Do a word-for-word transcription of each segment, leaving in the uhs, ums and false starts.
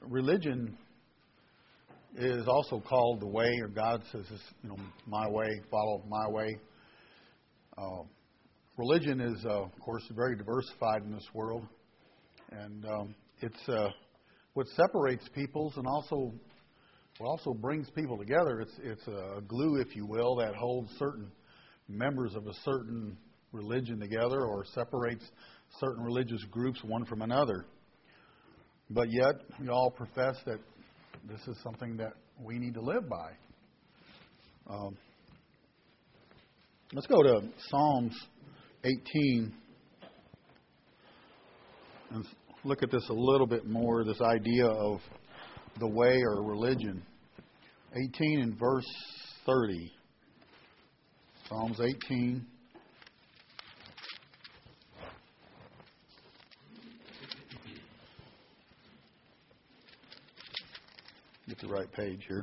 religion is also called the way, or God says, you know, my way, follow my way. Uh, religion is, uh, of course, very diversified in this world, and um, it's uh, what separates peoples, and also what also brings people together. It's it's a glue, if you will, that holds certain members of a certain religion together, or separates certain religious groups one from another. But yet, we all profess that this is something that we need to live by. Um, let's go to Psalms eighteen and look at this a little bit more, this idea of the way or religion. eighteen and verse thirty. Psalms eighteen. Get the right page here.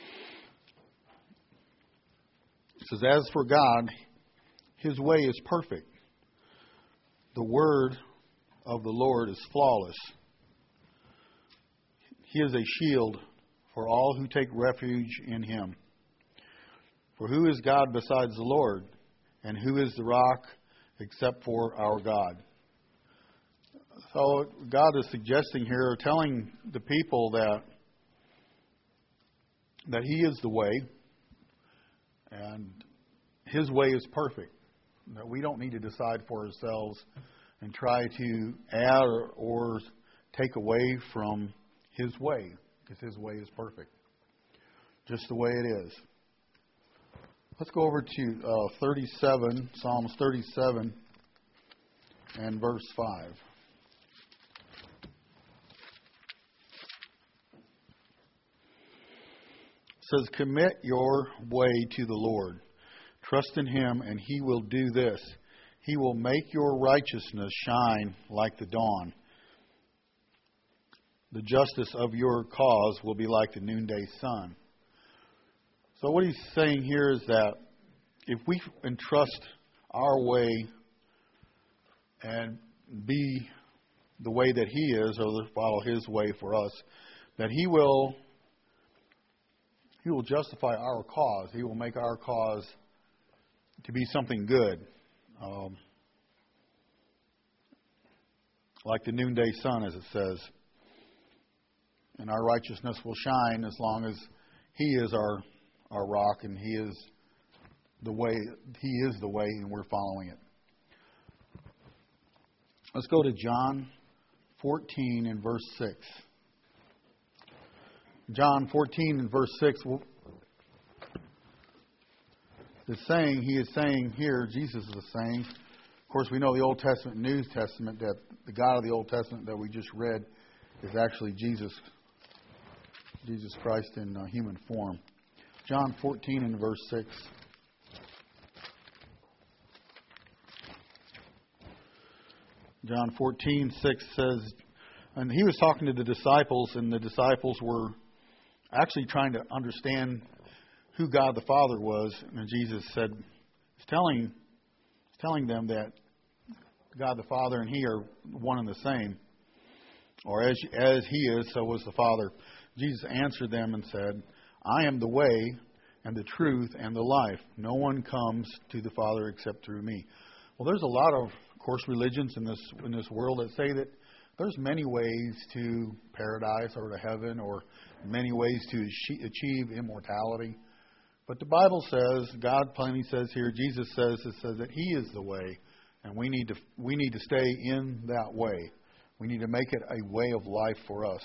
It says, as for God, His way is perfect. The word of the Lord is flawless. He is a shield for all who take refuge in Him. For who is God besides the Lord? And who is the rock except for our God? So God is suggesting here, telling the people that that He is the way, and His way is perfect. That we don't need to decide for ourselves and try to add or, or take away from His way, because His way is perfect, just the way it is. Let's go over to uh, thirty-seven, Psalms thirty-seven and verse five. It says, commit your way to the Lord. Trust in Him, and He will do this. He will make your righteousness shine like the dawn. The justice of your cause will be like the noonday sun. So what he's saying here is that if we entrust our way and be the way that He is, or follow His way for us, that He will He will justify our cause. He will make our cause to be something good. Um, like the noonday sun, as it says. And our righteousness will shine as long as He is our, our rock, and He is the way, He is the way, and we're following it. Let's go to John fourteen and verse six. John fourteen and verse six. The saying, he is saying here, Jesus is saying, of course we know the Old Testament and New Testament, that the God of the Old Testament that we just read is actually Jesus, Jesus Christ in uh, human form. John fourteen and verse six. John fourteen, six says, and he was talking to the disciples, and the disciples were actually trying to understand who God the Father was. And Jesus said, he's telling, he's telling them that God the Father and He are one and the same. Or as, as He is, so was the Father. Jesus answered them and said, I am the way and the truth and the life. No one comes to the Father except through me. Well, there's a lot of, of course, religions in this in this world that say that there's many ways to paradise or to heaven, or many ways to achieve immortality. But the Bible says, God plainly says here, Jesus says, it says that He is the way, and we need to we need to stay in that way. We need to make it a way of life for us.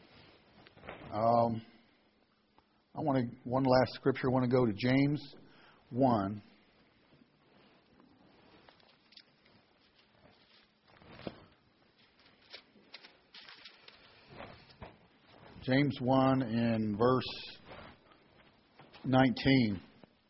Um, I want to one last scripture. I want to go to James one. James one and verse nineteen.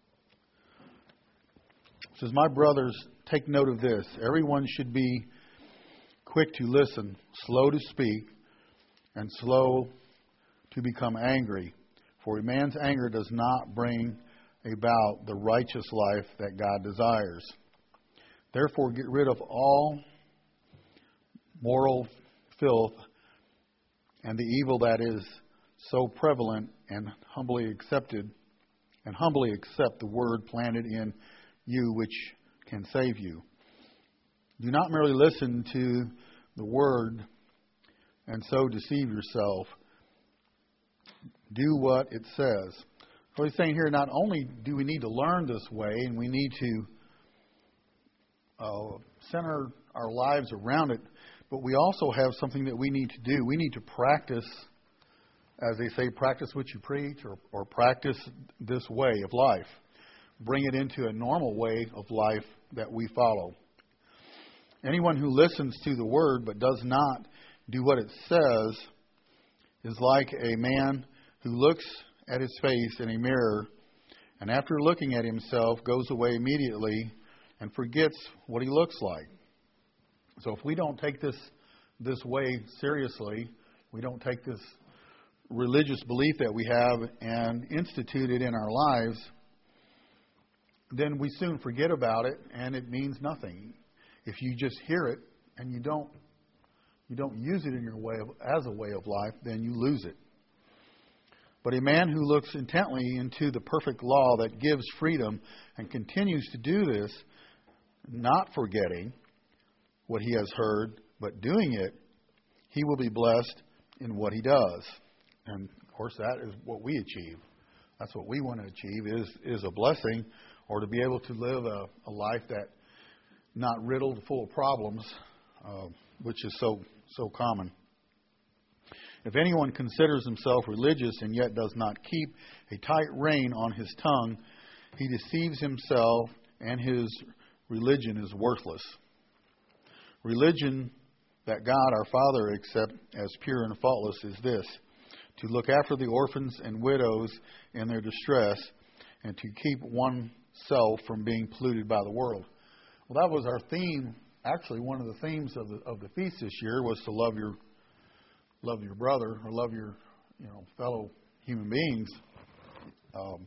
It says, my brothers, take note of this. Everyone should be quick to listen, slow to speak, and slow to become angry. For a man's anger does not bring about the righteous life that God desires. Therefore, get rid of all moral filth and the evil that is so prevalent, and humbly accepted, and humbly accept the word planted in you which can save you. Do not merely listen to the word and so deceive yourself. Do what it says. So he's saying here, not only do we need to learn this way, and we need to uh, center our lives around it, but we also have something that we need to do. We need to practice, as they say, practice what you preach, or, or practice this way of life. Bring it into a normal way of life that we follow. Anyone who listens to the word but does not do what it says is like a man who looks at his face in a mirror, and after looking at himself goes away immediately and forgets what he looks like. So if we don't take this this way seriously, we don't take this religious belief that we have and institute it in our lives, then we soon forget about it and it means nothing. If you just hear it and you don't you don't use it in your way of, as a way of life, then you lose it. But a man who looks intently into the perfect law that gives freedom and continues to do this, not forgetting what he has heard, but doing it, he will be blessed in what he does. And, of course, that is what we achieve. That's what we want to achieve, is, is a blessing, or to be able to live a, a life that not riddled, full of problems, uh, which is so so common. If anyone considers himself religious and yet does not keep a tight rein on his tongue, he deceives himself, and his religion is worthless. Religion that God our Father accepts as pure and faultless is this: to look after the orphans and widows in their distress, and to keep oneself from being polluted by the world. Well, that was our theme. Actually, one of the themes of the of the feast this year was to love your love your brother, or love your you know fellow human beings. Um,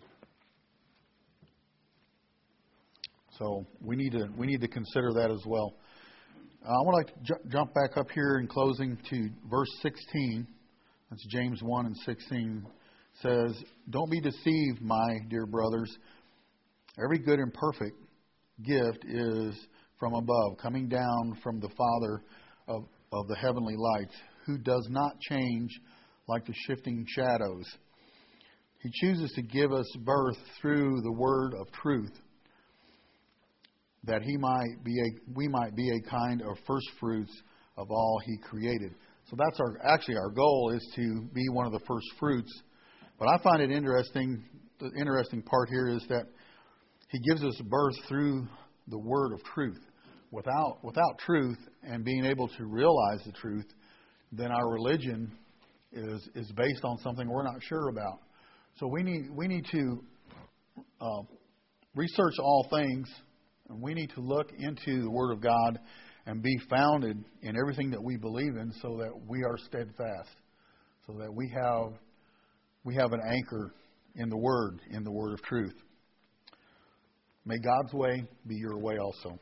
so we need to we need to consider that as well. Uh, I would like to ju- jump back up here in closing to verse sixteen. That's James one and sixteen. It says, "Don't be deceived, my dear brothers. Every good and perfect gift is from above, coming down from the Father of, of the heavenly lights, who does not change like the shifting shadows. He chooses to give us birth through the word of truth, that he might be a we might be a kind of first fruits of all he created." So that's our actually our goal, is to be one of the first fruits. But I find it interesting. The interesting part here is that he gives us birth through the word of truth. Without without truth and being able to realize the truth, then our religion is is based on something we're not sure about. So we need we need to uh, research all things, and we need to look into the Word of God and be founded in everything that we believe in, so that we are steadfast, so that we have we have an anchor in the Word, in the Word of truth. May God's way be your way also.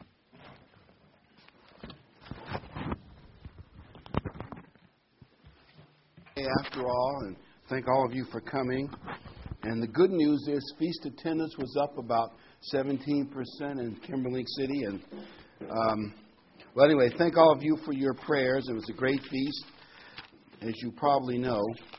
After all, and thank all of you for coming. And the good news is feast attendance was up about seventeen percent in Kimberlink City. And um, well, anyway, thank all of you for your prayers. It was a great feast, as you probably know.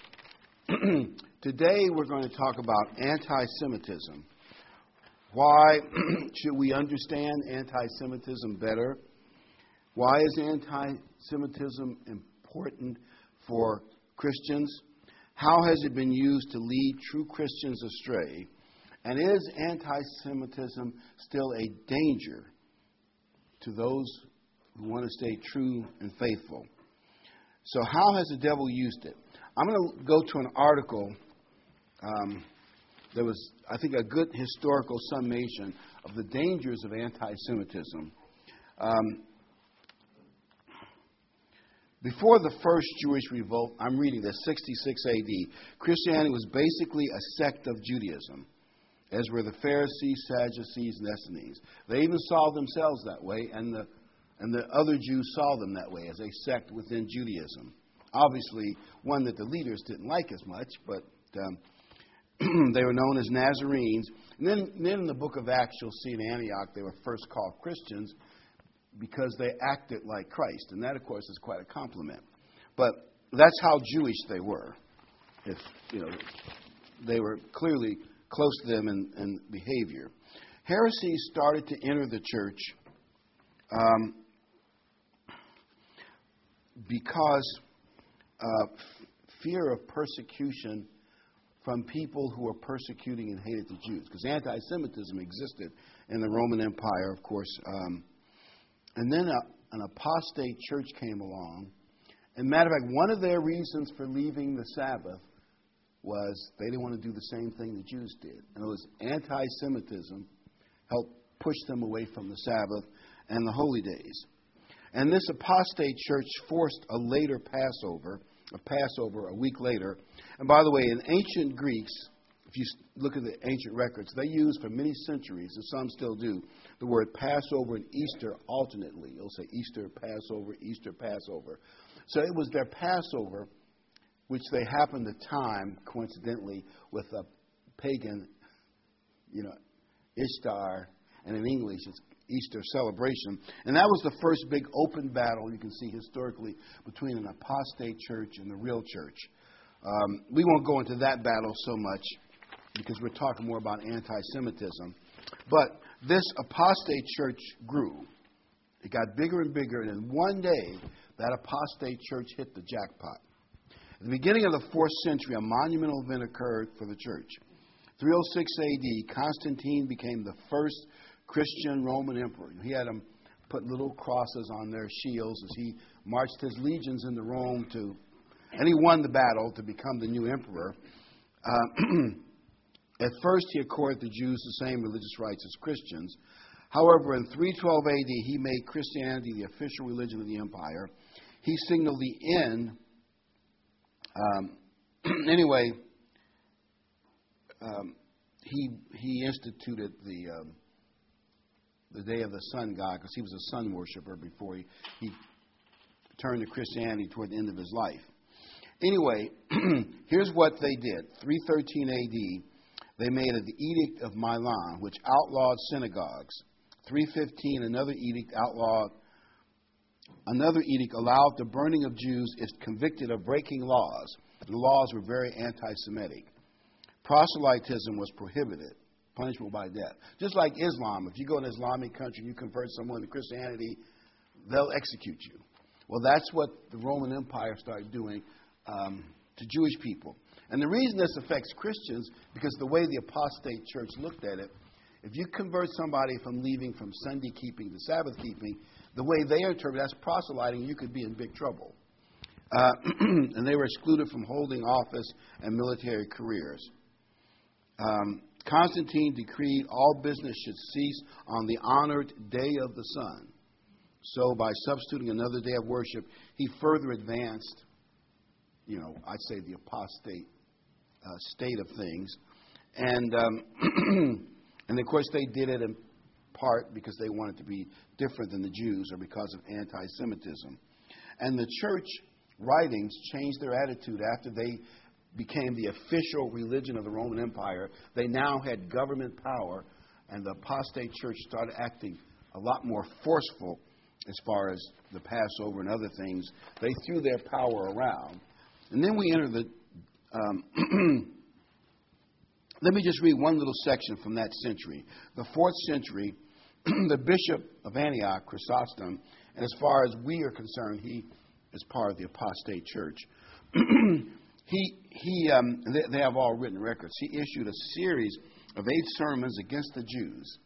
Today we're going to talk about anti-Semitism. Why should we understand anti-Semitism better? Why is anti-Semitism important for Christians? How has it been used to lead true Christians astray? And is anti-Semitism still a danger to those who want to stay true and faithful? So how has the devil used it? I'm going to go to an article. Um, there was, I think, a good historical summation of the dangers of anti-Semitism. Um, Before the first Jewish revolt, I'm reading this, sixty-six A D, Christianity was basically a sect of Judaism, as were the Pharisees, Sadducees, and Essenes. They even saw themselves that way, and the and the other Jews saw them that way, as a sect within Judaism. obviously one that the leaders didn't like as much, but um, they were known as Nazarenes. And then, then in the book of Acts, you'll see in Antioch they were first called Christians because they acted like Christ. And that, of course, is quite a compliment. But that's how Jewish they were. If, you know, they were clearly close to them in, in behavior. Heresies started to enter the church um, because uh, f- fear of persecution from people who were persecuting and hated the Jews. Because anti-Semitism existed in the Roman Empire, of course. Um, and then a, an apostate church came along. And matter of fact, one of their reasons for leaving the Sabbath was they didn't want to do the same thing the Jews did. And it was anti-Semitism helped push them away from the Sabbath and the holy days. And this apostate church forced a later Passover, a Passover a week later. And by the way, in ancient Greeks, if you look at the ancient records, they used for many centuries, and some still do, the word Passover and Easter alternately. It'll say Easter, Passover, Easter, Passover. So it was their Passover, which they happened to time, coincidentally, with a pagan, you know, Ishtar, and in English it's Easter celebration. And that was the first big open battle you can see historically between an apostate church and the real church. Um, we won't go into that battle so much because we're talking more about anti-Semitism. But this apostate church grew. It got bigger and bigger, and in one day, that apostate church hit the jackpot. At the beginning of the fourth century, a monumental event occurred for the church. three oh six A D, Constantine became the first Christian Roman emperor. He had them put little crosses on their shields as he marched his legions into Rome to, and he won the battle to become the new emperor. Uh, at first, he accorded the Jews the same religious rights as Christians. However, in three twelve A D, he made Christianity the official religion of the empire. He signaled the end. Um, anyway, um, he he instituted the um, the day of the sun god because he was a sun worshiper before he, he turned to Christianity toward the end of his life. Anyway, here's what they did. three thirteen A D, they made the Edict of Milan, which outlawed synagogues. three fifteen, another edict outlawed. Another edict allowed the burning of Jews if convicted of breaking laws. The laws were very anti-Semitic. Proselytism was prohibited, punishable by death. Just like Islam. If you go to an Islamic country and you convert someone to Christianity, they'll execute you. Well, that's what the Roman Empire started doing um, to Jewish people. And the reason this affects Christians, because the way the apostate church looked at it, if you convert somebody from leaving from Sunday keeping to Sabbath keeping, the way they interpret that's proselyting, you could be in big trouble. Uh, and they were excluded from holding office and military careers. Um, Constantine decreed all business should cease on the honored day of the sun. So by substituting another day of worship, he further advanced, you know, I'd say the apostate uh, state of things. And, um, and of course they did it in part because they wanted to be different than the Jews or because of anti-Semitism. And the church writings changed their attitude after they became the official religion of the Roman Empire. They now had government power, and the apostate church started acting a lot more forceful as far as the Passover and other things. They threw their power around. And then we enter the... Um, let me just read one little section from that century. The fourth century, the bishop of Antioch, Chrysostom, and as far as we are concerned, he is part of the apostate church. he, he, um, they, they have all written records. He issued a series of eight sermons against the Jews.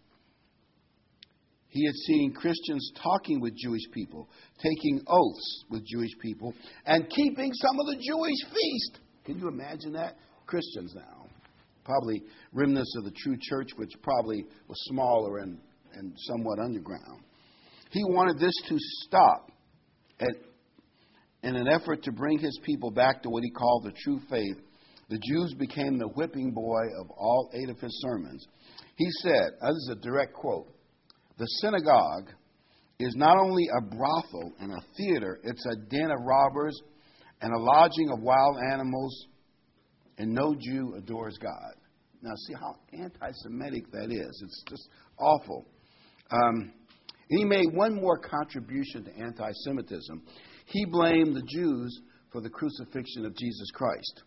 He had seen Christians talking with Jewish people, taking oaths with Jewish people, and keeping some of the Jewish feast. Can you imagine that? Christians now. Probably remnants of the true church, which probably was smaller and, and somewhat underground. He wanted this to stop at, in an effort to bring his people back to what he called the true faith. The Jews became the whipping boy of all eight of his sermons. He said, this is a direct quote, "The synagogue is not only a brothel and a theater, it's a den of robbers and a lodging of wild animals, and no Jew adores God. Now, see how anti-Semitic that is. It's just awful. Um, and he made one more contribution to anti-Semitism. He blamed the Jews for the crucifixion of Jesus Christ.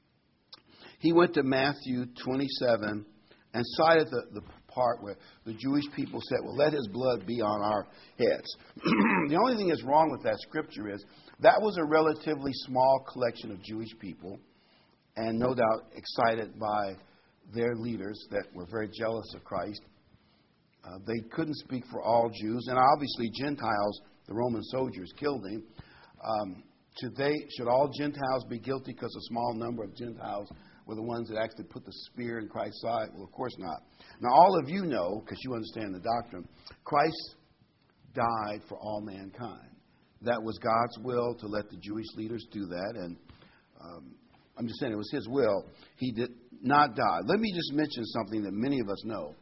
He went to Matthew twenty-seven and cited the, the part where the Jewish people said, well, let his blood be on our heads. The only thing that's wrong with that scripture is that was a relatively small collection of Jewish people, and no doubt excited by their leaders that were very jealous of Christ. Uh, they couldn't speak for all Jews, and obviously Gentiles, the Roman soldiers, killed him. Um, should they? Should all Gentiles be guilty because a small number of Gentiles were the ones that actually put the spear in Christ's side? Well, of course not. Now, all of you know, because you understand the doctrine, Christ died for all mankind. That was God's will to let the Jewish leaders do that, and um, I'm just saying it was His will. He did not die. Let me just mention something that many of us know,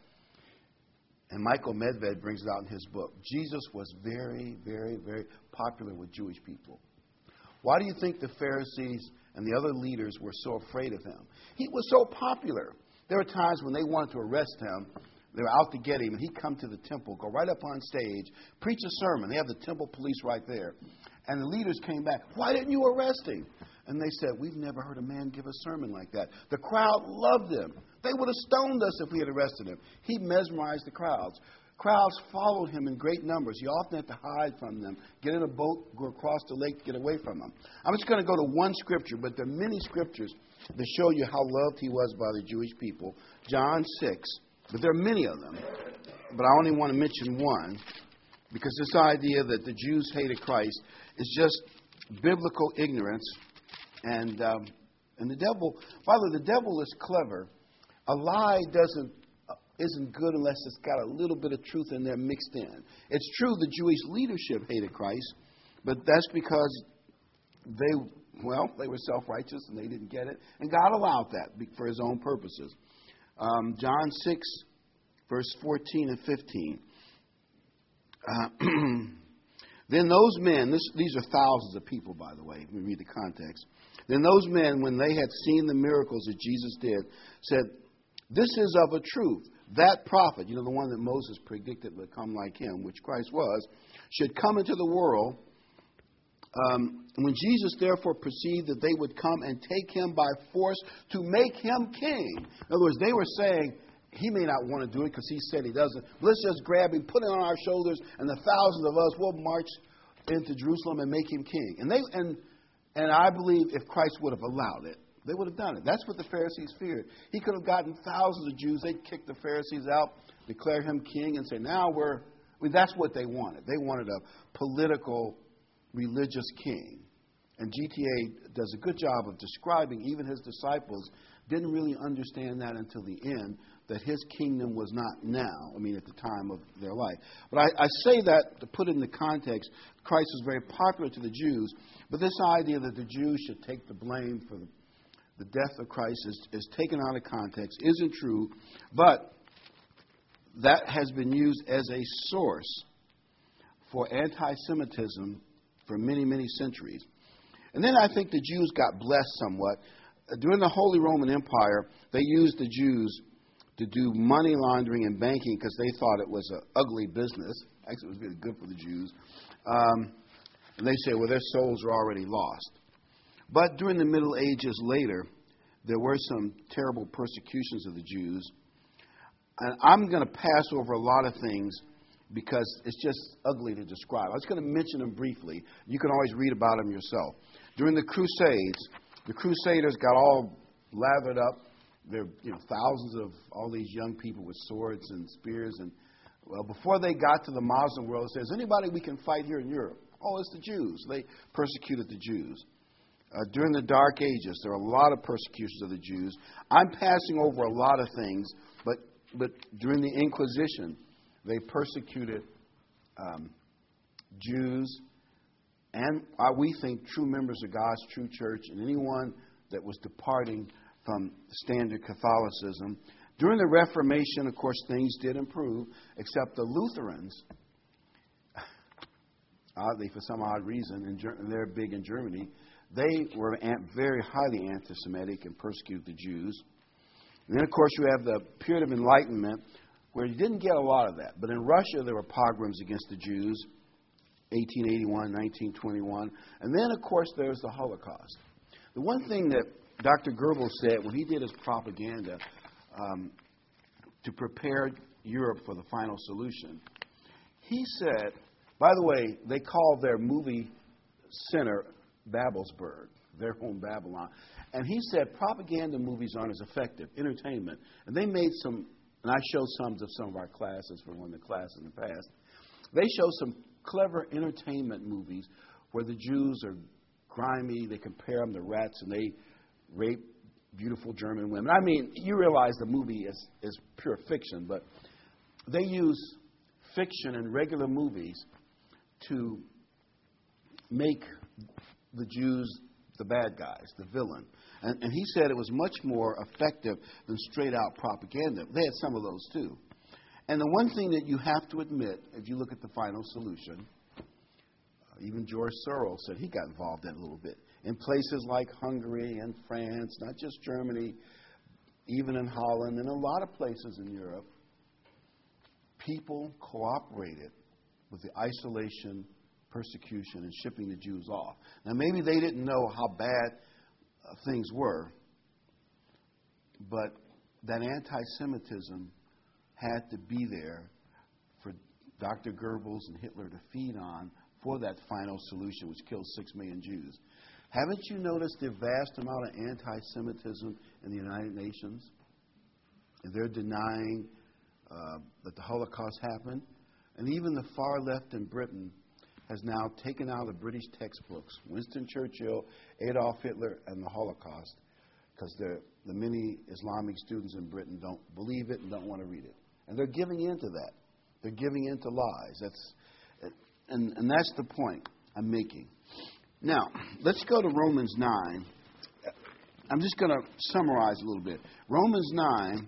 and Michael Medved brings it out in his book. Jesus was very, very, very popular with Jewish people. Why do you think the Pharisees and the other leaders were so afraid of him? He was so popular. There were times when they wanted to arrest him. They were out to get him, and he'd come to the temple, go right up on stage, preach a sermon. They have the temple police right there. And the leaders came back. Why didn't you arrest him? And they said, we've never heard a man give a sermon like that. The crowd loved him. They would have stoned us if we had arrested him. He mesmerized the crowds. Crowds followed him in great numbers. He often had to hide from them, get in a boat, go across the lake to get away from them. I'm just going to go to one scripture, but there are many scriptures that show you how loved he was by the Jewish people. John six, but there are many of them. But I only want to mention one, because this idea that the Jews hated Christ is just biblical ignorance. And um, and the devil, by the way, the devil is clever. A lie doesn't uh, isn't good unless it's got a little bit of truth in there mixed in. It's true the Jewish leadership hated Christ, but that's because they, well, they were self-righteous and they didn't get it. And God allowed that for His own purposes. Um, John six, verse fourteen and fifteen. Uh, Then those men, this, these are thousands of people, by the way, we read the context. Then those men, when they had seen the miracles that Jesus did, said, this is of a truth. That prophet, you know, the one that Moses predicted would come like him, which Christ was, should come into the world. Um, when Jesus therefore perceived that they would come and take him by force to make him king. In other words, they were saying, he may not want to do it because he said he doesn't. Let's just grab him, put him on our shoulders, and the thousands of us will march into Jerusalem and make him king. And they and and I believe if Christ would have allowed it, they would have done it. That's what the Pharisees feared. He could have gotten thousands of Jews. They'd kick the Pharisees out, declare him king, and say, now we're... I mean, that's what they wanted. They wanted a political, religious king. And G T A does a good job of describing, even his disciples didn't really understand that until the end, that his kingdom was not now, I mean, at the time of their life. But I, I say that to put it in the context. Christ was very popular to the Jews, but this idea that the Jews should take the blame for the, the death of Christ is, is taken out of context, isn't true, but that has been used as a source for anti-Semitism for many, many centuries. And then I think the Jews got blessed somewhat. During the Holy Roman Empire, they used the Jews to do money laundering and banking because they thought it was an ugly business. Actually, it was really good for the Jews. Um, and they say, well, their souls are already lost. But during the Middle Ages later, there were some terrible persecutions of the Jews. And I'm going to pass over a lot of things because it's just ugly to describe. I was going to mention them briefly. You can always read about them yourself. During the Crusades, the Crusaders got all lathered up. There were, you know, thousands of all these young people with swords and spears. And, well, before they got to the Muslim world, it says, anybody we can fight here in Europe? Oh, it's the Jews. They persecuted the Jews. Uh, during the Dark Ages, there were a lot of persecutions of the Jews. I'm passing over a lot of things, but, but during the Inquisition, they persecuted um, Jews and, uh, we think, true members of God's true church and anyone that was departing from standard Catholicism. During the Reformation, of course, things did improve, except the Lutherans, oddly, for some odd reason, and they're big in Germany, They were an- very highly anti-Semitic and persecuted the Jews. And then, of course, you have the period of Enlightenment, where you didn't get a lot of that. But in Russia, there were pogroms against the Jews, eighteen eighty-one, nineteen twenty-one. And then, of course, there's the Holocaust. The one thing that Doctor Goebbels said when he did his propaganda um, to prepare Europe for the final solution, he said, by the way, they called their movie center Babelsberg, their home Babylon. And he said propaganda movies aren't as effective, entertainment. And they made some, and I showed some to some of our classes from one of the classes in the past. They showed some clever entertainment movies where the Jews are grimy, they compare them to rats, and they rape beautiful German women. I mean, you realize the movie is, is pure fiction, but they use fiction in regular movies to make the Jews the bad guys, the villain. And, and he said it was much more effective than straight-out propaganda. They had some of those, too. And the one thing that you have to admit, if you look at the final solution, uh, even George Soros said he got involved in it a little bit. In places like Hungary and France, not just Germany, even in Holland, and a lot of places in Europe, people cooperated with the isolation, persecution, and shipping the Jews off. Now, maybe they didn't know how bad uh, things were, but that anti-Semitism had to be there for Doctor Goebbels and Hitler to feed on for that final solution, which killed six million Jews. Haven't you noticed the vast amount of anti-Semitism in the United Nations? And they're denying uh, that the Holocaust happened. And even the far left in Britain has now taken out of British textbooks Winston Churchill, Adolf Hitler, and the Holocaust, because the many Islamic students in Britain don't believe it and don't want to read it. And they're giving in to that. They're giving in to lies. That's, and, and that's the point I'm making. Now, let's go to Romans nine. I'm just going to summarize a little bit. Romans nine,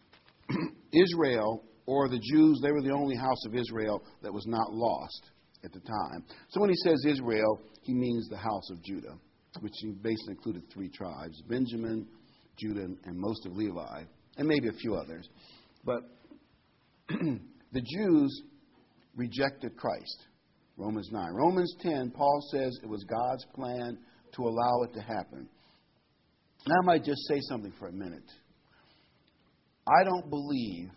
Israel, or the Jews, they were the only house of Israel that was not lost at the time. So when he says Israel, he means the house of Judah, which basically included three tribes, Benjamin, Judah, and most of Levi, and maybe a few others. But the Jews rejected Christ, Romans nine. Romans ten, Paul says it was God's plan to allow it to happen. And I might just say something for a minute. I don't believe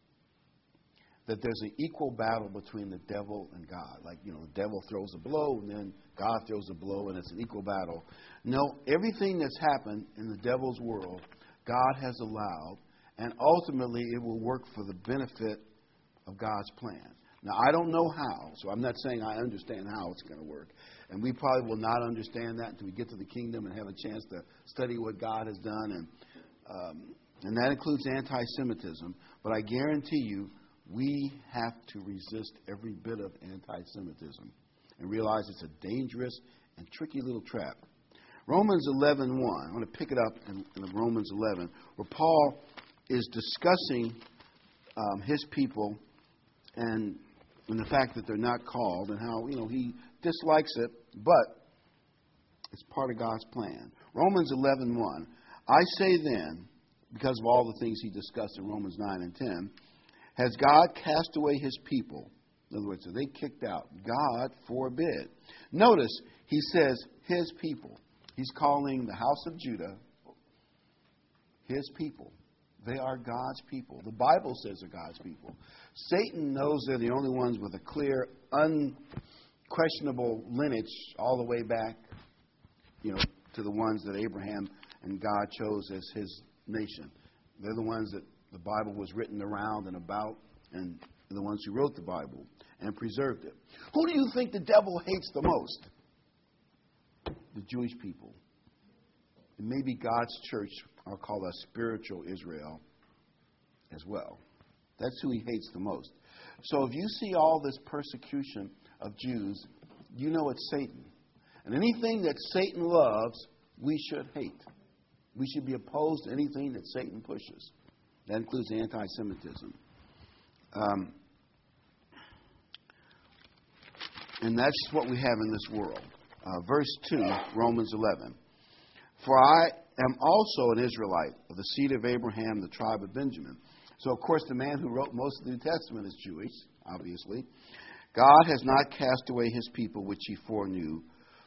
that there's an equal battle between the devil and God. Like, you know, the devil throws a blow and then God throws a blow and it's an equal battle. No, everything that's happened in the devil's world, God has allowed, and ultimately it will work for the benefit of God's plan. Now, I don't know how, so I'm not saying I understand how it's going to work. And we probably will not understand that until we get to the kingdom and have a chance to study what God has done. And, um, and that includes anti-Semitism. But I guarantee you, we have to resist every bit of anti-Semitism and realize it's a dangerous and tricky little trap. Romans eleven one, I'm going to pick it up in, in Romans eleven, where Paul is discussing um, his people and, and the fact that they're not called and how, you know, he dislikes it, but it's part of God's plan. Romans eleven one, I say then, because of all the things he discussed in Romans nine and ten, has God cast away his people? In other words, are they kicked out? God forbid. Notice he says his people. He's calling the house of Judah his people. They are God's people. The Bible says they're God's people. Satan knows they're the only ones with a clear, unquestionable lineage all the way back, you know, to the ones that Abraham and God chose as his nation. They're the ones that the Bible was written around and about, and the ones who wrote the Bible and preserved it. Who do you think the devil hates the most? The Jewish people. And maybe God's church, I'll call that spiritual Israel as well. That's who he hates the most. So if you see all this persecution of Jews, you know it's Satan. And anything that Satan loves, we should hate. We should be opposed to anything that Satan pushes. That includes anti-Semitism. Um, and that's what we have in this world. uh, verse two, Romans eleven. For I am also an Israelite of the seed of Abraham, the tribe of Benjamin. So, of course, the man who wrote most of the New Testament is Jewish, obviously. God has not cast away his people, which he foreknew.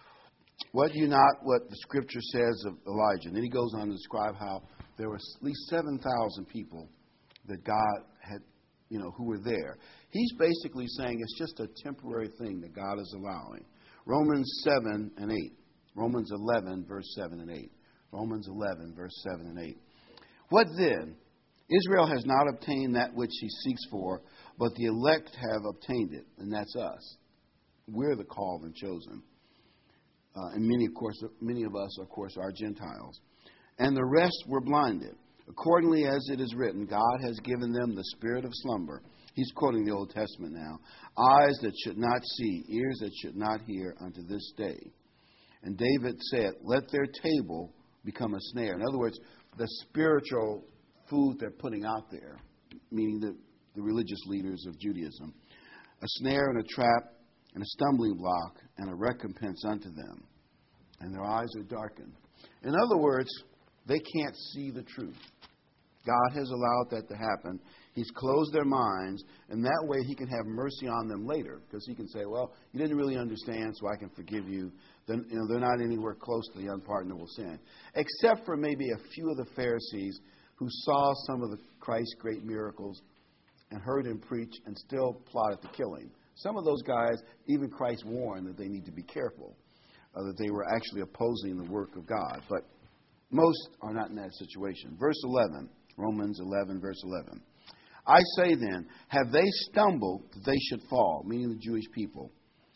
What you not what the scripture says of Elijah? And then he goes on to describe how there were at least seven thousand people that God had, you know, who were there. He's basically saying it's just a temporary thing that God is allowing. Romans seven and eight. Romans eleven, verse seven and eight. Romans eleven, verse seven and eight. What then? Israel has not obtained that which he seeks for, but the elect have obtained it, and that's us. We're the called and chosen. Uh, and many, of course, many of us, of course, are Gentiles. And the rest were blinded. Accordingly, as it is written, God has given them the spirit of slumber. He's quoting the Old Testament now. Eyes that should not see, ears that should not hear unto this day. And David said, let their table become a snare. In other words, the spiritual food they're putting out there, meaning the, the religious leaders of Judaism, a snare and a trap and a stumbling block and a recompense unto them. And their eyes are darkened. In other words, they can't see the truth. God has allowed that to happen. He's closed their minds, and that way he can have mercy on them later, because he can say, well, you didn't really understand, so I can forgive you. Then, you know, they're not anywhere close to the unpardonable sin, except for maybe a few of the Pharisees who saw some of the Christ's great miracles and heard him preach and still plotted to kill him. Some of those guys, even Christ warned that they need to be careful, uh, that they were actually opposing the work of God. But most are not in that situation. Verse eleven, Romans eleven, verse eleven. I say then, have they stumbled that they should fall, meaning the Jewish people?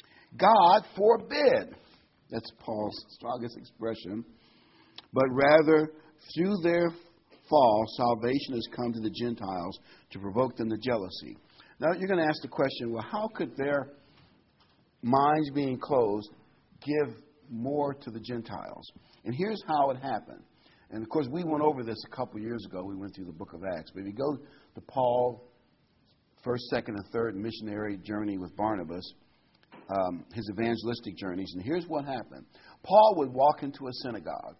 God forbid. That's Paul's strongest expression. But rather, through their fall, salvation has come to the Gentiles to provoke them to jealousy. Now, you're going to ask the question, well, how could their minds being closed give more to the Gentiles? And here's how it happened. And, of course, we went over this a couple years ago. We went through the book of Acts. But if you go to Paul's first, second, and third missionary journey with Barnabas, um, his evangelistic journeys, and here's what happened. Paul would walk into a synagogue,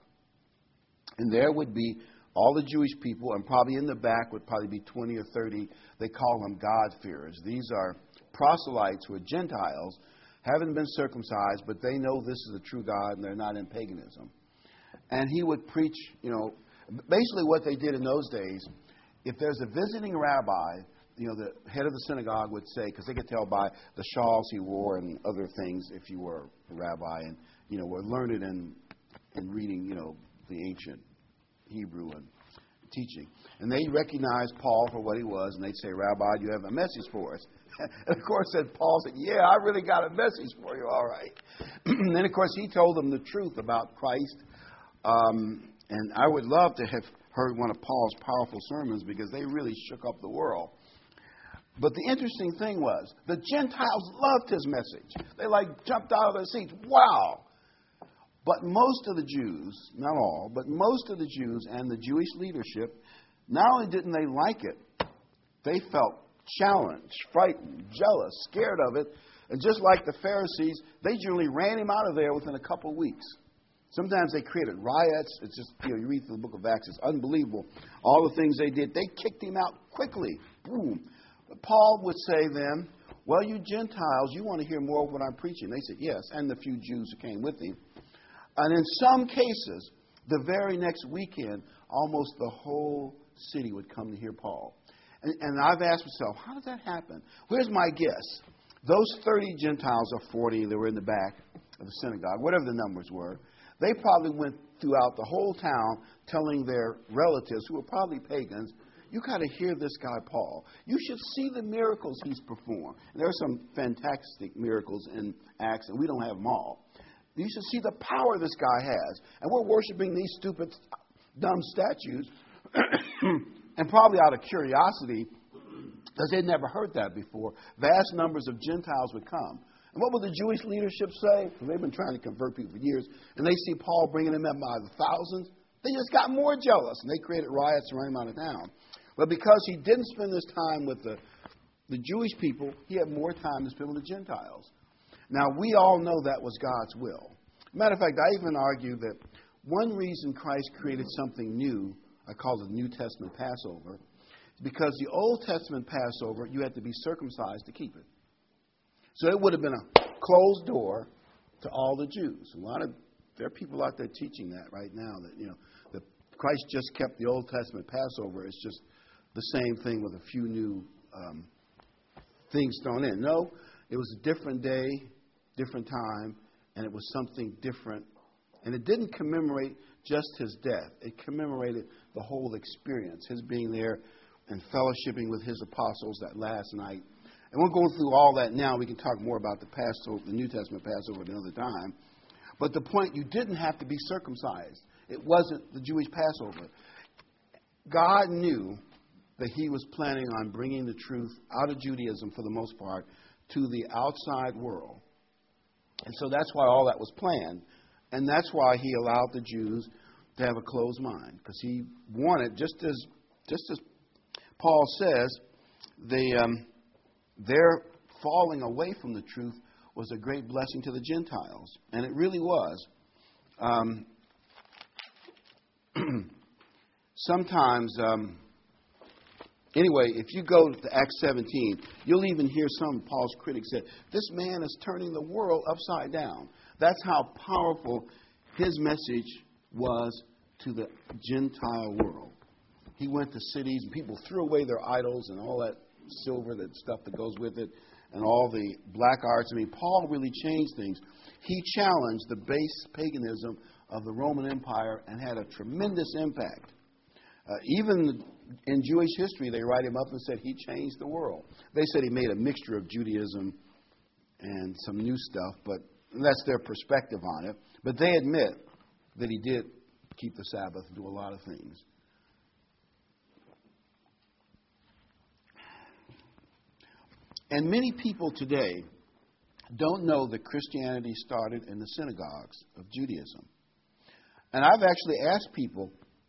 and there would be all the Jewish people, and probably in the back would probably be twenty or thirty. They call them God-fearers. These are proselytes who are Gentiles, haven't been circumcised, but they know this is the true God, and they're not in paganism. And he would preach, you know, basically what they did in those days, if there's a visiting rabbi, you know, the head of the synagogue would say, because they could tell by the shawls he wore and other things if you were a rabbi and, you know, were learned in, in reading, you know, the ancient Hebrew and teaching. And they recognized Paul for what he was, and they'd say, Rabbi, do you have a message for us? And, of course, said Paul said, yeah, I really got a message for you, all right. And then, of course, he told them the truth about Christ. Um, and I would love to have heard one of Paul's powerful sermons because they really shook up the world. But the interesting thing was, the Gentiles loved his message. They, like, jumped out of their seats. Wow! But most of the Jews, not all, but most of the Jews and the Jewish leadership, not only didn't they like it, they felt challenged, frightened, jealous, scared of it. And just like the Pharisees, they generally ran him out of there within a couple of weeks. Sometimes they created riots. It's just, you know, you read through the book of Acts, it's unbelievable. All the things they did, they kicked him out quickly. Boom. But Paul would say then, well, you Gentiles, you want to hear more of what I'm preaching. They said, yes, and the few Jews who came with him. And in some cases, the very next weekend, almost the whole city would come to hear Paul. And, and I've asked myself, how did that happen? Here's my guess. Those thirty Gentiles or forty that were in the back of the synagogue, whatever the numbers were, they probably went throughout the whole town telling their relatives, who were probably pagans, you got to hear this guy Paul. You should see the miracles he's performed. And there are some fantastic miracles in Acts, and we don't have them all. You should see the power this guy has. And we're worshiping these stupid, dumb statues, and probably out of curiosity, because they'd never heard that before, vast numbers of Gentiles would come. And what would the Jewish leadership say? Because they've been trying to convert people for years. And they see Paul bringing them in by the thousands. They just got more jealous, and they created riots and ran him out of town. But because he didn't spend his time with the, the Jewish people, he had more time to spend with the Gentiles. Now, we all know that was God's will. Matter of fact, I even argue that one reason Christ created something new, I call it the New Testament Passover, is because the Old Testament Passover, you had to be circumcised to keep it. So it would have been a closed door to all the Jews. A lot of there are people out there teaching that right now, that you know that Christ just kept the Old Testament Passover. It's just the same thing with a few new um, things thrown in. No, it was a different day, different time, and it was something different. And it didn't commemorate just his death. It commemorated the whole experience, his being there and fellowshipping with his apostles that last night. And we're going through all that now. We can talk more about the Passover, the New Testament Passover another time. But the point, you didn't have to be circumcised. It wasn't the Jewish Passover. God knew that he was planning on bringing the truth out of Judaism, for the most part, to the outside world. And so that's why all that was planned. And that's why he allowed the Jews to have a closed mind. Because he wanted, just as just as Paul says, the, um, their falling away from the truth was a great blessing to the Gentiles. And it really was. Um, sometimes, um, anyway, if you go to Acts seventeen, you'll even hear some of Paul's critics say, this man is turning the world upside down. That's how powerful his message was to the Gentile world. He went to cities and people threw away their idols and all that silver, that stuff that goes with it, and all the black arts. I mean, Paul really changed things. He challenged the base paganism of the Roman Empire and had a tremendous impact. Uh, even in Jewish history, they write him up and said he changed the world. They said he made a mixture of Judaism and some new stuff, but that's their perspective on it. But they admit that he did keep the Sabbath, do a lot of things. And many people today don't know that Christianity started in the synagogues of Judaism. And I've actually asked people,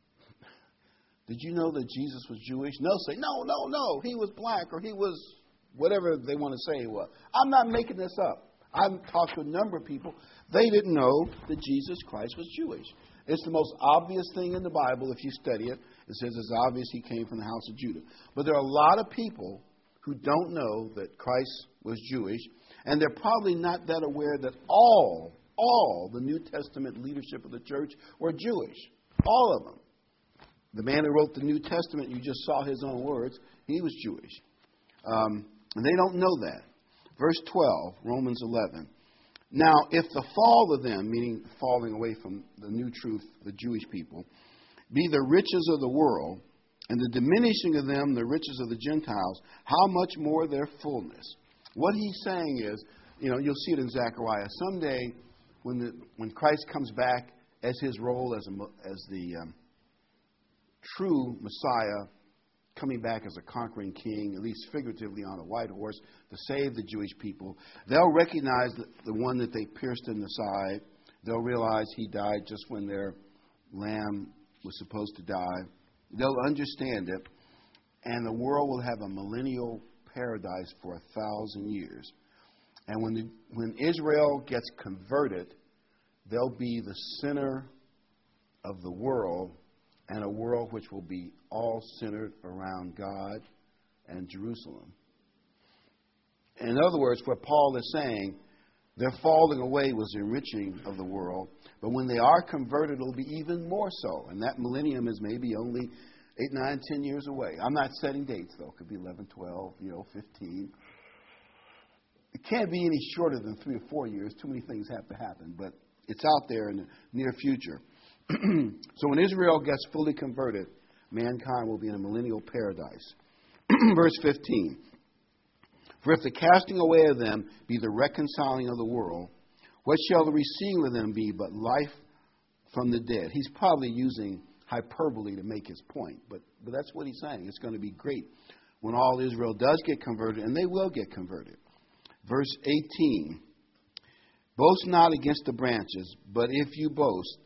did you know that Jesus was Jewish? And they'll say, no, no, no, he was black, or he was whatever they want to say he was. I'm not making this up. I've talked to a number of people. They didn't know that Jesus Christ was Jewish. It's the most obvious thing in the Bible if you study it. It says it's obvious he came from the house of Judah. But there are a lot of people who don't know that Christ was Jewish, and they're probably not that aware that all, all the New Testament leadership of the church were Jewish. All of them. The man who wrote the New Testament, you just saw his own words, he was Jewish. Um, and they don't know that. Verse twelve, Romans eleven. Now, if the fall of them, meaning falling away from the new truth, the Jewish people, be the riches of the world, and the diminishing of them the riches of the Gentiles, how much more their fullness? What he's saying is, you know, you'll see it in Zechariah. Someday, when the, when Christ comes back as his role as a, as the um, true Messiah, coming back as a conquering king, at least figuratively on a white horse, to save the Jewish people, they'll recognize the, the one that they pierced in the side. They'll realize he died just when their lamb was supposed to die. They'll understand it, and the world will have a millennial paradise for a thousand years. And when the, when Israel gets converted, they'll be the center of the world, and a world which will be all centered around God and Jerusalem. In other words, what Paul is saying, their falling away was enriching of the world, but when they are converted, it'll be even more so. And that millennium is maybe only eight, nine, ten years away. I'm not setting dates, though. It could be eleven, twelve, you know, fifteen. It can't be any shorter than three or four years. Too many things have to happen, but it's out there in the near future. So when Israel gets fully converted, mankind will be in a millennial paradise. Verse fifteen. For if the casting away of them be the reconciling of the world, what shall the receiving of them be but life from the dead? He's probably using hyperbole to make his point, but, but that's what he's saying. It's going to be great when all Israel does get converted, and they will get converted. Verse eighteen. Boast not against the branches, but if you boast,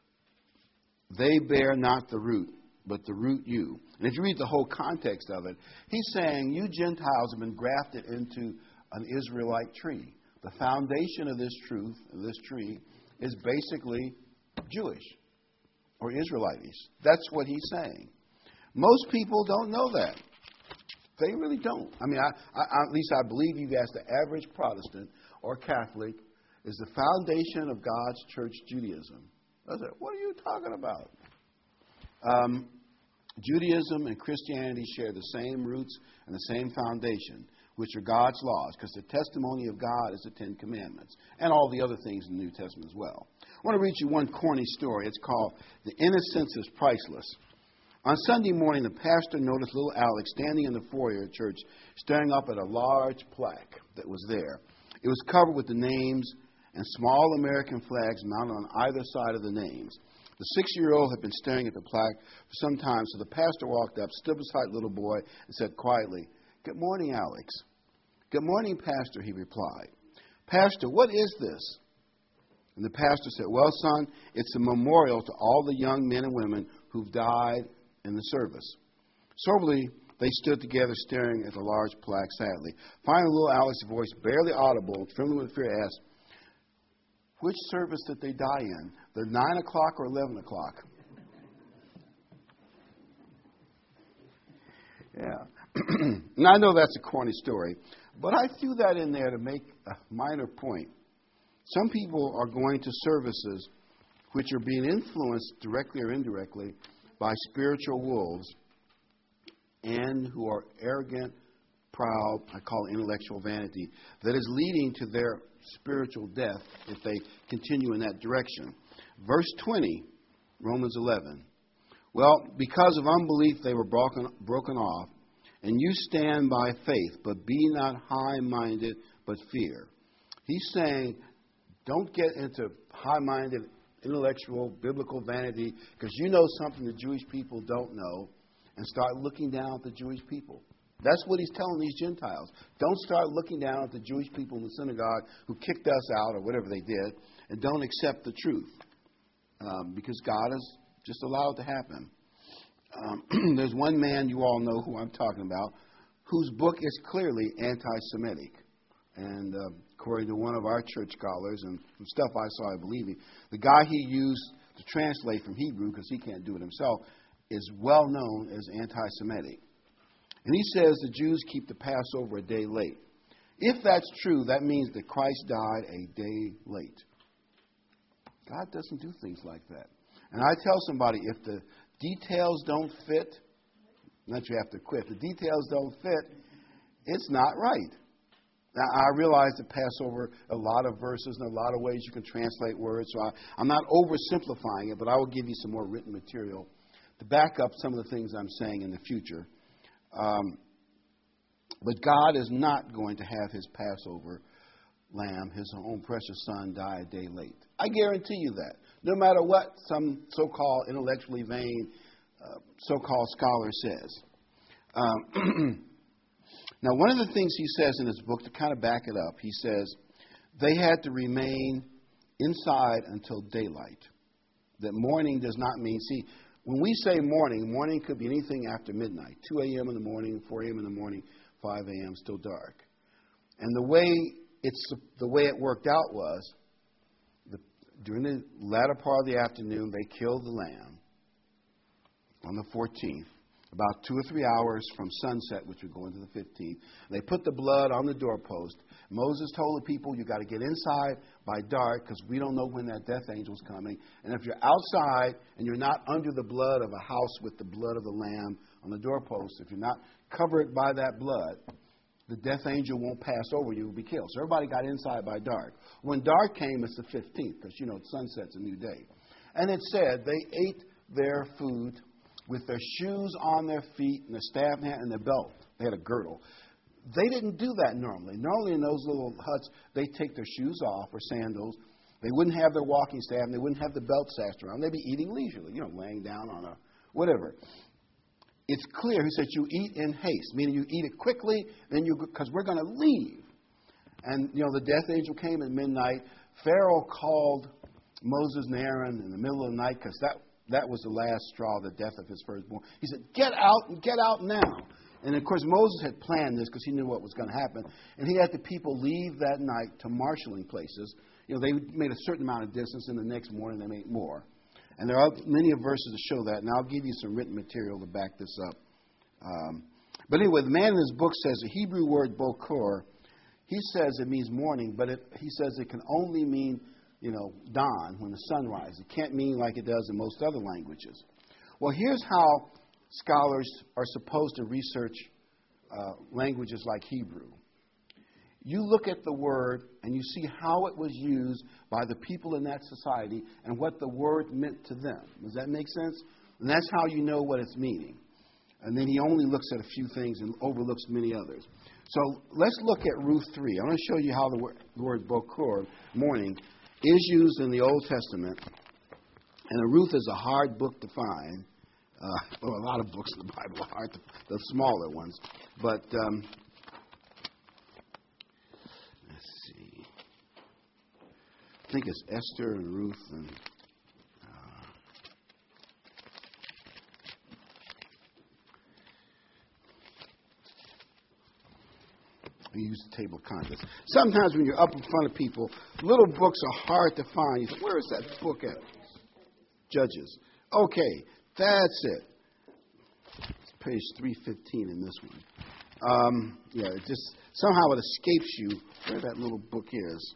they bear not the root, but the root you. And if you read the whole context of it, he's saying you Gentiles have been grafted into an Israelite tree. The foundation of this truth, of this tree, is basically Jewish or Israelites. That's what he's saying. Most people don't know that. They really don't. I mean, I, I, at least I believe you've asked the average Protestant or Catholic, is the foundation of God's church Judaism? I said, what are you talking about? Um, Judaism and Christianity share the same roots and the same foundation, which are God's laws, because the testimony of God is the Ten Commandments, and all the other things in the New Testament as well. I want to read you one corny story. It's called The Innocence is Priceless. On Sunday morning, the pastor noticed little Alex standing in the foyer of church, staring up at a large plaque that was there. It was covered with the names and small American flags mounted on either side of the names. The six-year-old had been staring at the plaque for some time, so the pastor walked up, stood beside the little boy, and said quietly, "Good morning, Alex." "Good morning, Pastor," he replied. "Pastor, what is this?" And the pastor said, "Well, son, it's a memorial to all the young men and women who've died in the service." Soberly, they stood together staring at the large plaque sadly. Finally, little Alex's voice, barely audible, trembling with fear, asked, "Which service did they die in? The nine o'clock or eleven o'clock?" Yeah. Now, I know that's a corny story, but I threw that in there to make a minor point. Some people are going to services which are being influenced directly or indirectly by spiritual wolves and who are arrogant, proud, I call it intellectual vanity, that is leading to their spiritual death if they continue in that direction. Verse twenty, Romans eleven. "Well, because of unbelief they were broken, broken off, and you stand by faith, but be not high-minded, but fear." He's saying, don't get into high-minded, intellectual, biblical vanity, because you know something the Jewish people don't know, and start looking down at the Jewish people. That's what he's telling these Gentiles. Don't start looking down at the Jewish people in the synagogue who kicked us out or whatever they did, and don't accept the truth, um, because God has just allowed it to happen. Um, there's one man, you all know who I'm talking about, whose book is clearly anti-Semitic. And uh, according to one of our church scholars, and from stuff I saw, I believe he, the guy he used to translate from Hebrew, because he can't do it himself, is well known as anti-Semitic. And he says the Jews keep the Passover a day late. If that's true, that means that Christ died a day late. God doesn't do things like that. And I tell somebody, if the details don't fit, not you have to quit, the details don't fit, it's not right. Now, I realize that Passover, a lot of verses and a lot of ways you can translate words, so I, I'm not oversimplifying it, but I will give you some more written material to back up some of the things I'm saying in the future. Um, but God is not going to have his Passover lamb, his own precious son, die a day late. I guarantee you that. No matter what some so-called intellectually vain, uh, so-called scholar says. Um, now, one of the things he says in his book, to kind of back it up, he says they had to remain inside until daylight. That morning does not mean, see, when we say morning, morning could be anything after midnight. two a.m. in the morning, four a.m. in the morning, five a.m. still dark. And the way it's the way it worked out was, the, during the latter part of the afternoon, they killed the lamb on the fourteenth, about two or three hours from sunset, which would go into the fifteenth. They put the blood on the doorpost. Moses told the people, you got to get inside by dark because we don't know when that death angel's coming. And if you're outside and you're not under the blood of a house with the blood of the lamb on the doorpost, if you're not covered by that blood, the death angel won't pass over you, will be killed. So everybody got inside by dark. When dark came, it's the fifteenth, because, you know, sunset's a new day. And it said they ate their food with their shoes on their feet and their staff in hand and their belt. They had a girdle. They didn't do that normally. Normally in those little huts, they take their shoes off or sandals. They wouldn't have their walking staff and they wouldn't have the belt sashed around. They'd be eating leisurely, you know, laying down on a whatever. It's clear, he said, you eat in haste, meaning you eat it quickly, then you, because we're going to leave. And, you know, the death angel came at midnight. Pharaoh called Moses and Aaron in the middle of the night because that, that was the last straw, the death of his firstborn. He said, get out and get out now. And, of course, Moses had planned this because he knew what was going to happen. And he had the people leave that night to marshaling places, you know, they made a certain amount of distance, and the next morning they made more. And there are many verses to show that, and I'll give you some written material to back this up. Um, but anyway, the man in his book says the Hebrew word bokor, he says it means morning, but it, he says it can only mean, you know, dawn, when the sun rises. It can't mean like it does in most other languages. Well, here's how scholars are supposed to research uh, languages like Hebrew. You look at the word and you see how it was used by the people in that society and what the word meant to them. Does that make sense? And that's how you know what it's meaning. And then he only looks at a few things and overlooks many others. So let's look at Ruth three. I'm going to show you how the word, the word bokor, morning, is used in the Old Testament. And Ruth is a hard book to find. Uh, well, a lot of books in the Bible are hard, to, the smaller ones. But um, let's see. I think it's Esther and Ruth and uh, we use the table of contents. Sometimes when you're up in front of people, little books are hard to find. You say, where is that book at? Judges. Okay, that's it. It's page three fifteen in this one. Um, yeah, it just somehow it escapes you where that little book is.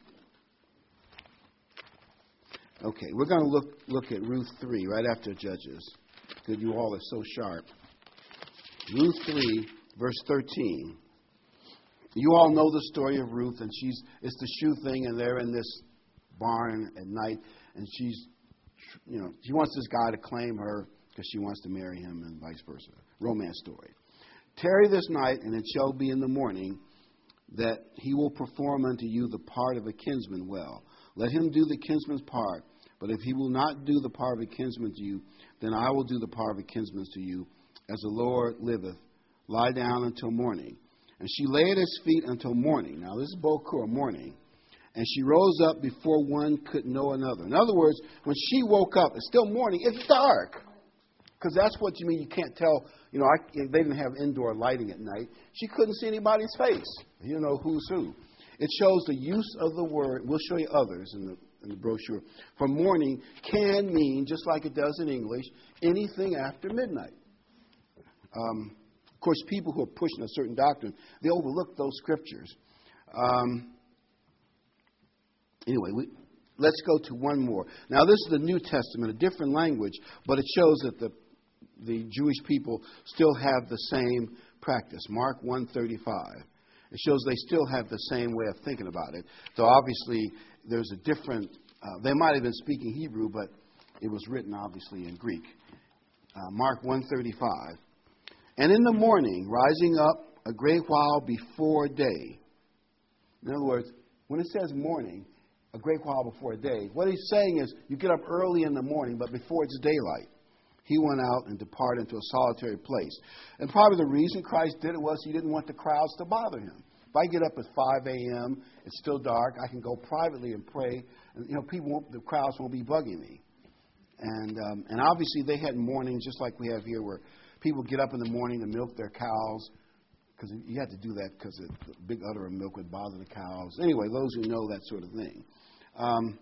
Okay, we're going to look look at Ruth three right after Judges. Good, you all are so sharp. Ruth three, verse thirteen. You all know the story of Ruth, and she's it's the shoe thing, and they're in this barn at night, and she's, you know, she wants this guy to claim her because she wants to marry him, and vice versa. Romance story. Tarry this night, and it shall be in the morning that he will perform unto you the part of a kinsman well. Let him do the kinsman's part. But if he will not do the part of a kinsman to you, then I will do the part of a kinsman to you, as the Lord liveth. Lie down until morning. And she lay at his feet until morning. Now, this is bokor, morning. And she rose up before one could know another. In other words, when she woke up, it's still morning. It's dark. Because that's what you mean. You can't tell. You know, I, they didn't have indoor lighting at night. She couldn't see anybody's face. You know who's who. It shows the use of the word. We'll show you others in the, in the brochure. For morning can mean, just like it does in English, anything after midnight. Um, of course, people who are pushing a certain doctrine, they overlook those scriptures. Um, anyway, we, let's go to one more. Now, this is the New Testament, a different language, but it shows that the the Jewish people still have the same practice. Mark one thirty-five. It shows they still have the same way of thinking about it. So obviously, there's a different, uh, they might have been speaking Hebrew, but it was written obviously in Greek. Uh, Mark one thirty-five. And in the morning, rising up a great while before day. In other words, when it says morning, a great while before day, what he's saying is you get up early in the morning, but before it's daylight. He went out and departed into a solitary place. And probably the reason Christ did it was he didn't want the crowds to bother him. If I get up at five a.m., it's still dark, I can go privately and pray. And, you know, people won't, the crowds won't be bugging me. And um, and obviously they had mornings just like we have here where people get up in the morning to milk their cows. Because you had to do that because the big udder of milk would bother the cows. Anyway, those who know that sort of thing. Um,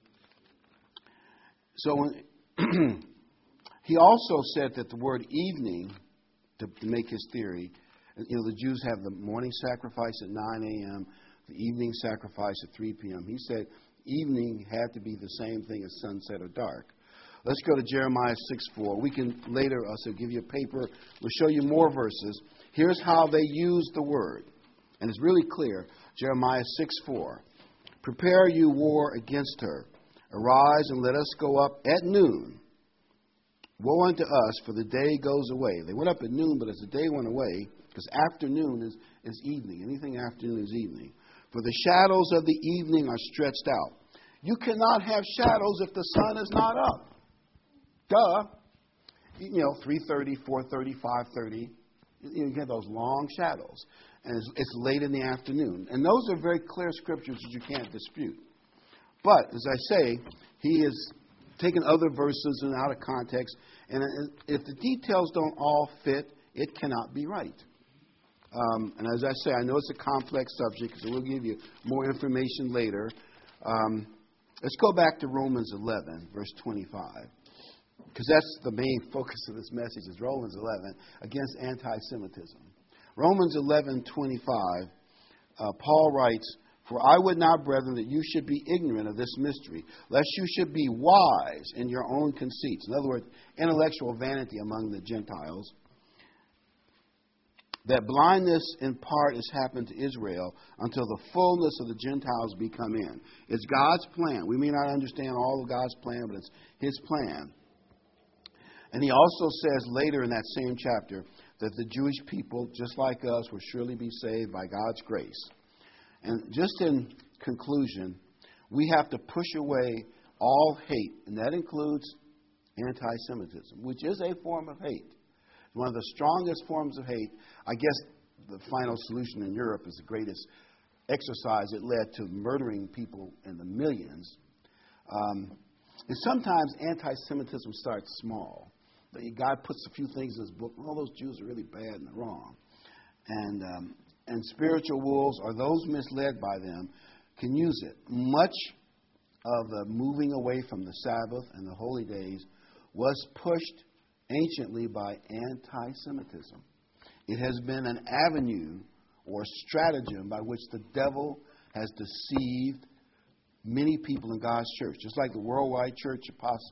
so when... He also said that the word evening, to, to make his theory, you know, the Jews have the morning sacrifice at nine a.m., the evening sacrifice at three p.m. He said evening had to be the same thing as sunset or dark. Let's go to Jeremiah six four. We can later also give you a paper. We'll show you more verses. Here's how they use the word. And it's really clear. Jeremiah six four. Prepare you war against her. Arise and let us go up at noon. Woe unto us, for the day goes away. They went up at noon, but as the day went away, because afternoon is, is evening. Anything afternoon is evening. For the shadows of the evening are stretched out. You cannot have shadows if the sun is not up. Duh. You know, three thirty, four thirty, five thirty. You get those long shadows. And it's, it's late in the afternoon. And those are very clear scriptures that you can't dispute. But, as I say, he is taking other verses and out of context. And if the details don't all fit, it cannot be right. Um, and as I say, I know it's a complex subject, so we'll give you more information later. Um, Let's go back to Romans eleven, verse twenty-five. Because that's the main focus of this message, is Romans eleven, against anti-Semitism. Romans eleven twenty-five, uh, Paul writes, "For I would not, brethren, that you should be ignorant of this mystery, lest you should be wise in your own conceits." In other words, intellectual vanity among the Gentiles. "That blindness in part has happened to Israel until the fullness of the Gentiles be come in." It's God's plan. We may not understand all of God's plan, but it's His plan. And he also says later in that same chapter that the Jewish people, just like us, will surely be saved by God's grace. And just in conclusion, we have to push away all hate, and that includes anti-Semitism, which is a form of hate. One of the strongest forms of hate. I guess the final solution in Europe is the greatest exercise. It led to murdering people in the millions. Um, and sometimes anti-Semitism starts small. God puts a few things in His book. All those Jews are really bad and wrong. And um, and spiritual wolves, or those misled by them, can use it. Much of the moving away from the Sabbath and the holy days was pushed anciently by anti-Semitism. It has been an avenue or stratagem by which the devil has deceived many people in God's church. Just like the worldwide church apost-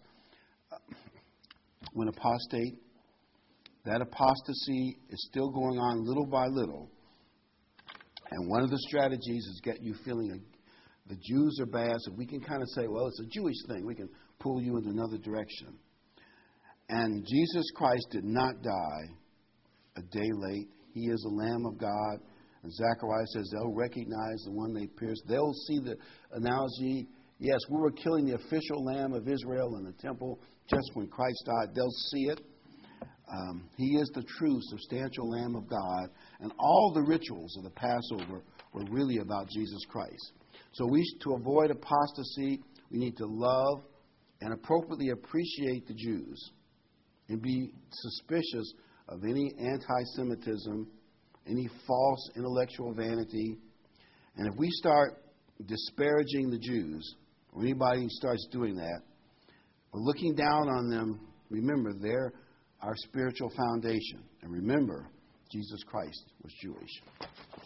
went apostate, that apostasy is still going on little by little. And one of the strategies is get you feeling a, the Jews are bad, so we can kind of say, well, it's a Jewish thing. We can pull you in another direction. And Jesus Christ did not die a day late. He is the Lamb of God. And Zechariah says they'll recognize the one they pierced. They'll see the analogy. Yes, we were killing the official Lamb of Israel in the temple just when Christ died. They'll see it. Um, he is the true, substantial Lamb of God. And all the rituals of the Passover were really about Jesus Christ. So we, to avoid apostasy, we need to love and appropriately appreciate the Jews and be suspicious of any anti-Semitism, any false intellectual vanity. And if we start disparaging the Jews, or anybody who starts doing that, or looking down on them, remember, they're our spiritual foundation. And remember, Jesus Christ was Jewish.